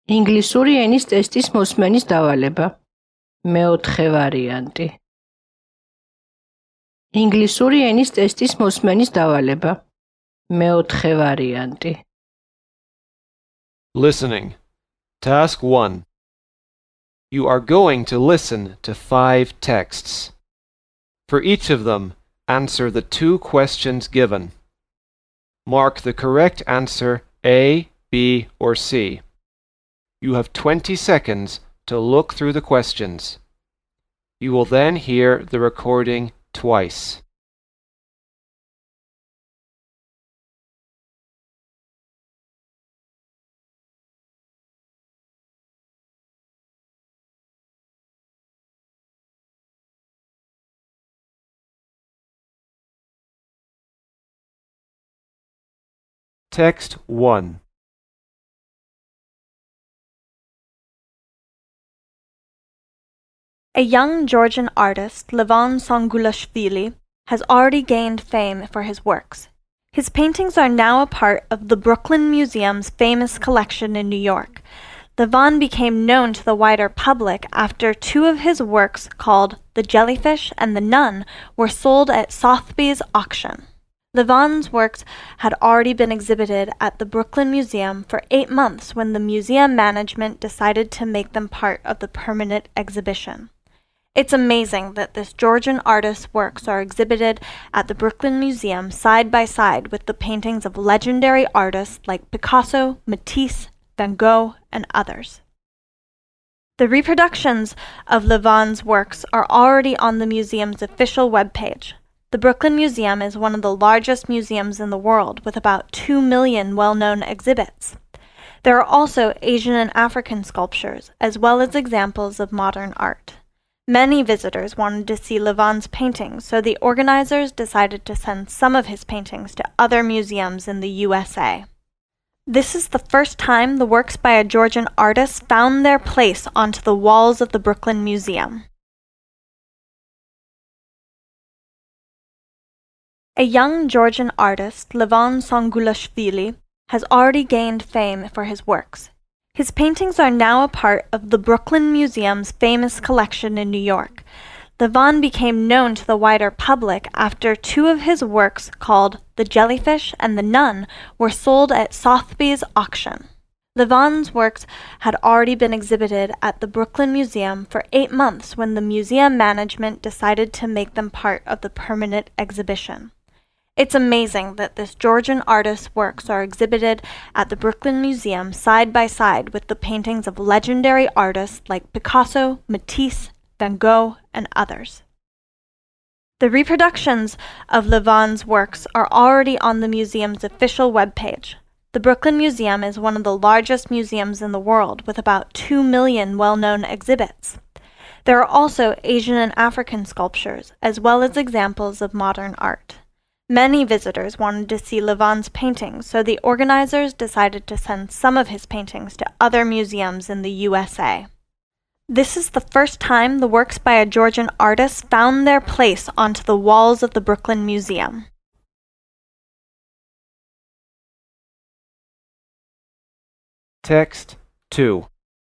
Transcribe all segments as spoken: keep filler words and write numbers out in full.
ინგლისური ენის ტესტის მოსმენის დავალება. მეოთხე ვარიანტი. ინგლისური ენის ტესტის მოსმენის დავალება. მეოთხე ვარიანტი. Listening. Task one. You are going to listen to five texts. For each of them, answer the two questions given. Mark the correct answer A, B, or C. You have twenty seconds to look through the questions. You will then hear the recording twice. Text one. A young Georgian artist, Levon Songulashvili, has already gained fame for his works. His paintings are now a part of the Brooklyn Museum's famous collection in New York. Levon became known to the wider public after two of his works, called The Jellyfish and The Nun, were sold at Sotheby's auction. Levon's works had already been exhibited at the Brooklyn Museum for eight months when the museum management decided to make them part of the permanent exhibition. It's amazing that this Georgian artist's works are exhibited at the Brooklyn Museum side by side with the paintings of legendary artists like Picasso, Matisse, Van Gogh, and others. The reproductions of Levon's works are already on the museum's official webpage. The Brooklyn Museum is one of the largest museums in the world, with about two million well-known exhibits. There are also Asian and African sculptures, as well as examples of modern art. Many visitors wanted to see Levon's paintings, so the organizers decided to send some of his paintings to other museums in the U S A. This is the first time the works by a Georgian artist found their place onto the walls of the Brooklyn Museum. A young Georgian artist, Levon Songulashvili, has already gained fame for his works. His paintings are now a part of the Brooklyn Museum's famous collection in New York. Levon became known to the wider public after two of his works, called The Jellyfish and The Nun, were sold at Sotheby's auction. Levon's works had already been exhibited at the Brooklyn Museum for eight months when the museum management decided to make them part of the permanent exhibition. It's amazing that this Georgian artist's works are exhibited at the Brooklyn Museum side by side with the paintings of legendary artists like Picasso, Matisse, Van Gogh, and others. The reproductions of Levon's works are already on the museum's official webpage. The Brooklyn Museum is one of the largest museums in the world, with about two million well-known exhibits. There are also Asian and African sculptures, as well as examples of modern art. Many visitors wanted to see Levon's paintings, so the organizers decided to send some of his paintings to other museums in the U S A. This is the first time the works by a Georgian artist found their place onto the walls of the Brooklyn Museum. Text two.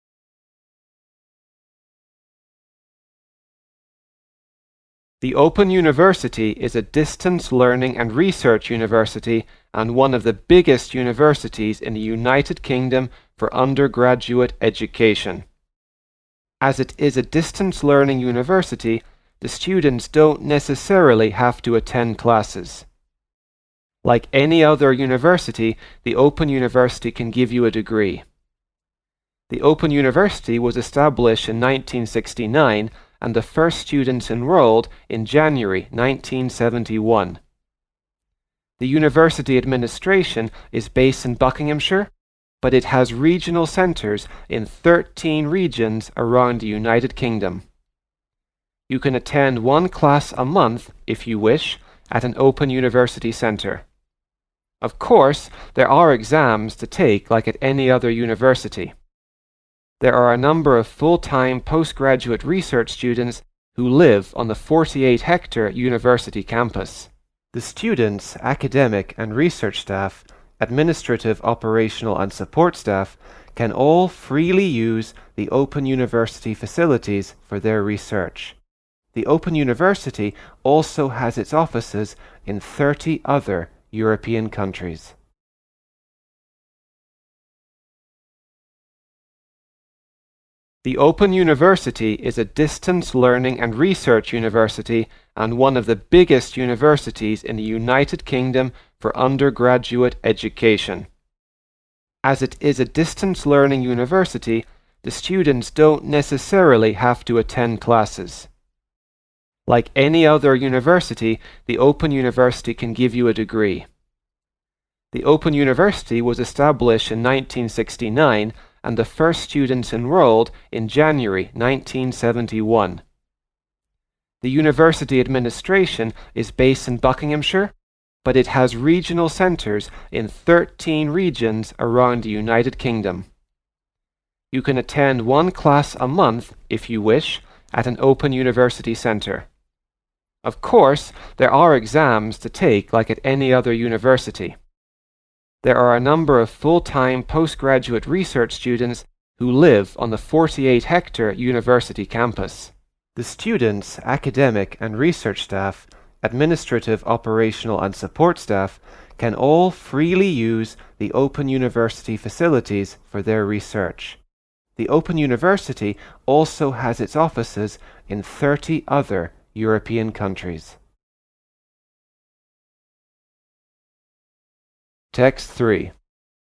The Open University is a distance learning and research university and one of the biggest universities in the United Kingdom for undergraduate education. As it is a distance learning university, the students don't necessarily have to attend classes. Like any other university, the Open University can give you a degree. The Open University was established in nineteen sixty-nine and the first students enrolled in January nineteen seventy-one. The university administration is based in Buckinghamshire, but it has regional centres in thirteen regions around the United Kingdom. You can attend one class a month, if you wish, at an Open University centre. Of course, there are exams to take like at any other university. There are a number of full-time postgraduate research students who live on the forty-eight hectare university campus. The students, academic and research staff, administrative, operational and support staff can all freely use the Open University facilities for their research. The Open University also has its offices in thirty other European countries. The Open University is a distance learning and research university and one of the biggest universities in the United Kingdom for undergraduate education. As it is a distance learning university, the students don't necessarily have to attend classes. Like any other university, the Open University can give you a degree. The Open University was established in nineteen sixty-nine and the first students enrolled in January nineteen seventy-one. The university administration is based in Buckinghamshire, but it has regional centres in thirteen regions around the United Kingdom. You can attend one class a month, if you wish, at an Open University centre. Of course, there are exams to take like at any other university. There are a number of full-time postgraduate research students who live on the forty-eight hectare university campus. The students, academic and research staff, administrative, operational and support staff can all freely use the Open University facilities for their research. The Open University also has its offices in thirty other European countries. Text three.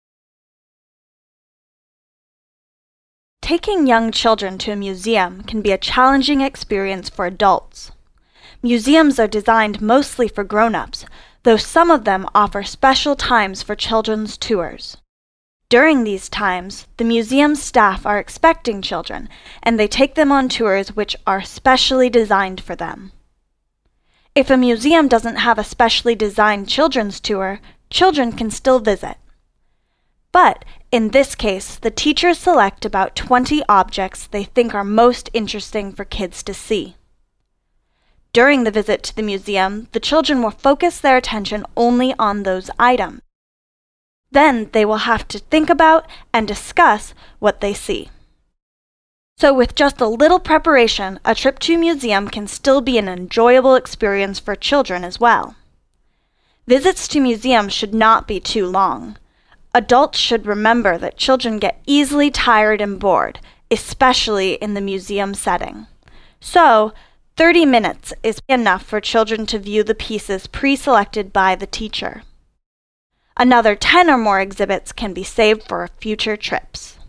Taking young children to a museum can be a challenging experience for adults. Museums are designed mostly for grown-ups, though some of them offer special times for children's tours. During these times, the museum staff are expecting children, and they take them on tours which are specially designed for them. If a museum doesn't have a specially designed children's tour, children can still visit. But, in this case, the teachers select about twenty objects they think are most interesting for kids to see. During the visit to the museum, the children will focus their attention only on those items. Then they will have to think about and discuss what they see. So with just a little preparation, a trip to a museum can still be an enjoyable experience for children as well. Visits to museums should not be too long. Adults should remember that children get easily tired and bored, especially in the museum setting. So, thirty minutes is enough for children to view the pieces pre-selected by the teacher. Another ten or more exhibits can be saved for future trips.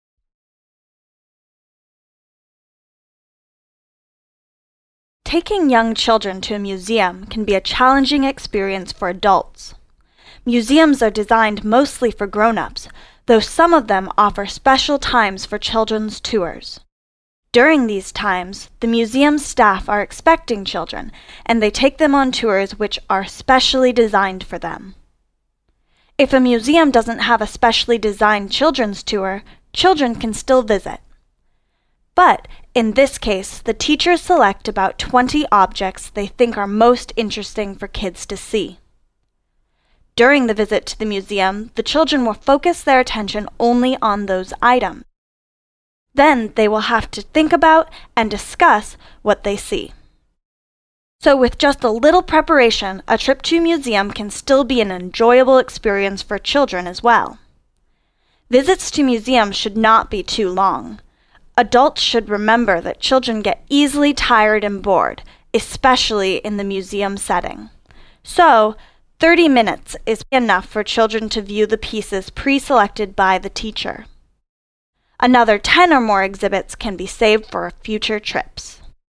Taking young children to a museum can be a challenging experience for adults. Museums are designed mostly for grown-ups, though some of them offer special times for children's tours. During these times, the museum staff are expecting children, and they take them on tours which are specially designed for them. If a museum doesn't have a specially designed children's tour, children can still visit. But, in this case, the teachers select about twenty objects they think are most interesting for kids to see. During the visit to the museum, the children will focus their attention only on those items. Then they will have to think about and discuss what they see. So with just a little preparation, a trip to a museum can still be an enjoyable experience for children as well. Visits to museums should not be too long. Adults should remember that children get easily tired and bored, especially in the museum setting. So, thirty minutes is enough for children to view the pieces pre-selected by the teacher. Another ten or more exhibits can be saved for future trips.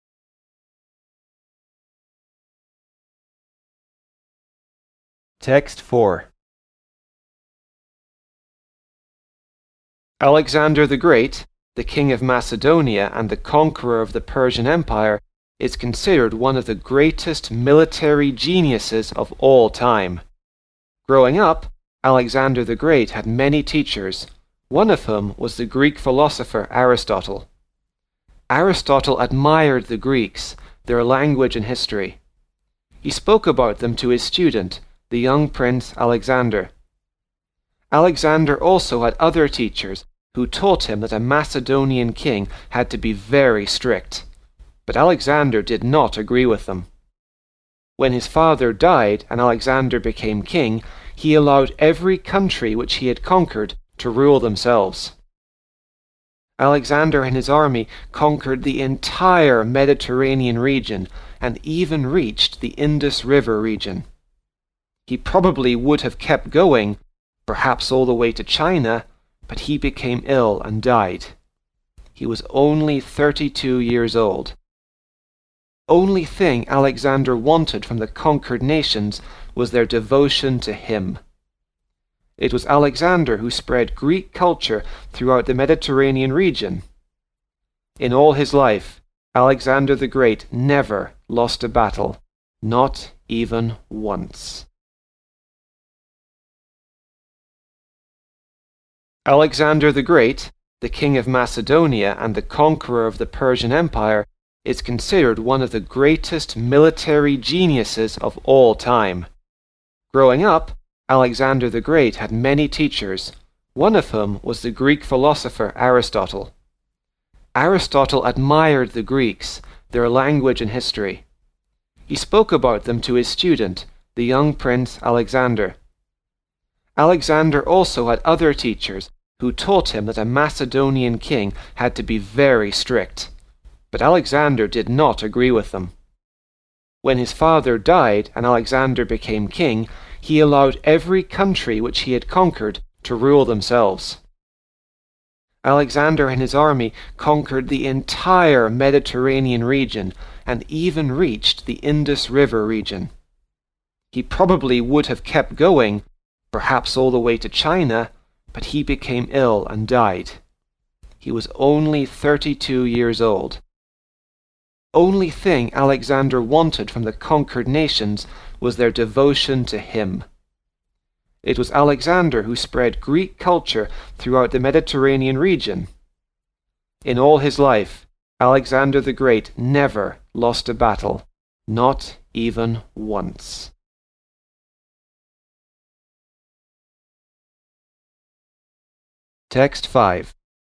Text four. Alexander the Great, the king of Macedonia and the conqueror of the Persian Empire, is considered one of the greatest military geniuses of all time. Growing up, Alexander the Great had many teachers, one of whom was the Greek philosopher Aristotle. Aristotle admired the Greeks, their language and history. He spoke about them to his student, the young prince Alexander. Alexander also had other teachers who taught him that a Macedonian king had to be very strict. But Alexander did not agree with them. When his father died and Alexander became king, he allowed every country which he had conquered to rule themselves. Alexander and his army conquered the entire Mediterranean region and even reached the Indus River region. He probably would have kept going, perhaps all the way to China, but he became ill and died. He was only thirty-two years old. Only thing Alexander wanted from the conquered nations was their devotion to him. It was Alexander who spread Greek culture throughout the Mediterranean region. In all his life, Alexander the Great never lost a battle, not even once. Alexander the Great, the king of Macedonia and the conqueror of the Persian Empire, is considered one of the greatest military geniuses of all time. Growing up, Alexander the Great had many teachers, one of whom was the Greek philosopher Aristotle. Aristotle admired the Greeks, their language and history. He spoke about them to his student, the young prince Alexander. Alexander also had other teachers who taught him that a Macedonian king had to be very strict. But Alexander did not agree with them. When his father died and Alexander became king, he allowed every country which he had conquered to rule themselves. Alexander and his army conquered the entire Mediterranean region and even reached the Indus River region. He probably would have kept going, perhaps all the way to China, but he became ill and died. He was only thirty-two years old. Only thing Alexander wanted from the conquered nations was their devotion to him. It was Alexander who spread Greek culture throughout the Mediterranean region. In all his life, Alexander the Great never lost a battle, not even once. Text five.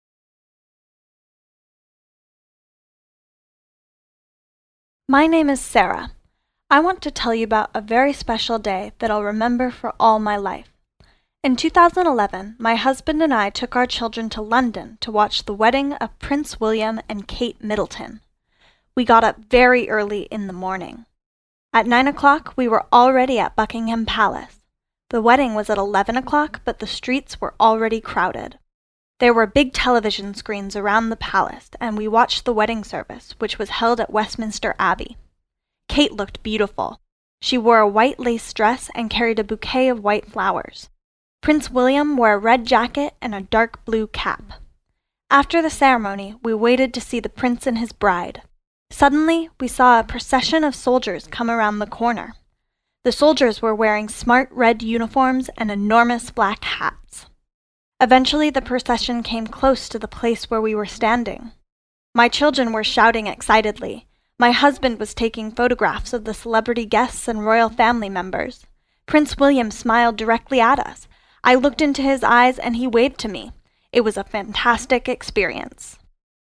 My name is Sarah. I want to tell you about a very special day that I'll remember for all my life. In two thousand eleven, my husband and I took our children to London to watch the wedding of Prince William and Kate Middleton. We got up very early in the morning. At nine o'clock, we were already at Buckingham Palace. The wedding was at eleven o'clock, but the streets were already crowded. There were big television screens around the palace, and we watched the wedding service, which was held at Westminster Abbey. Kate looked beautiful. She wore a white lace dress and carried a bouquet of white flowers. Prince William wore a red jacket and a dark blue cap. After the ceremony, we waited to see the prince and his bride. Suddenly, we saw a procession of soldiers come around the corner. The soldiers were wearing smart red uniforms and enormous black hats. Eventually, the procession came close to the place where we were standing. My children were shouting excitedly. My husband was taking photographs of the celebrity guests and royal family members. Prince William smiled directly at us. I looked into his eyes and he waved to me. It was a fantastic experience.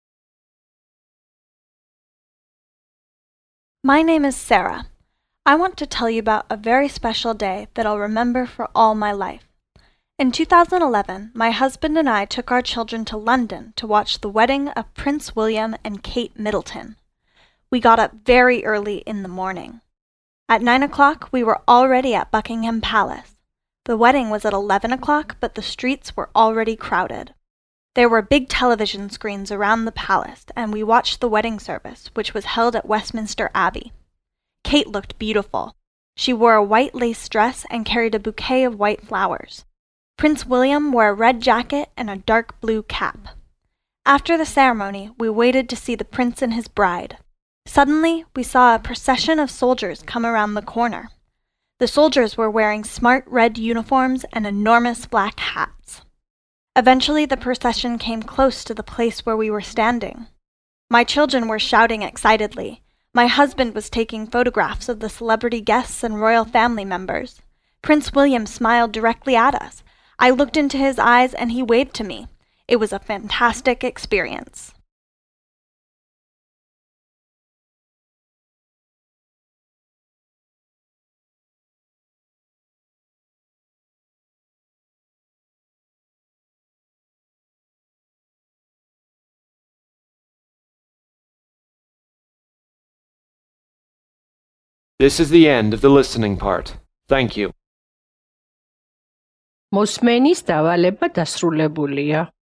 My name is Sarah. I want to tell you about a very special day that I'll remember for all my life. In two thousand eleven, my husband and I took our children to London to watch the wedding of Prince William and Kate Middleton. We got up very early in the morning. At nine o'clock, we were already at Buckingham Palace. The wedding was at eleven o'clock, but the streets were already crowded. There were big television screens around the palace, and we watched the wedding service, which was held at Westminster Abbey. Kate looked beautiful. She wore a white lace dress and carried a bouquet of white flowers. Prince William wore a red jacket and a dark blue cap. After the ceremony, we waited to see the prince and his bride. Suddenly, we saw a procession of soldiers come around the corner. The soldiers were wearing smart red uniforms and enormous black hats. Eventually, the procession came close to the place where we were standing. My children were shouting excitedly. My husband was taking photographs of the celebrity guests and royal family members. Prince William smiled directly at us. I looked into his eyes and he waved to me. It was a fantastic experience. This is the end of the listening part. Thank you. მოსმენის დავალება დასრულებულია.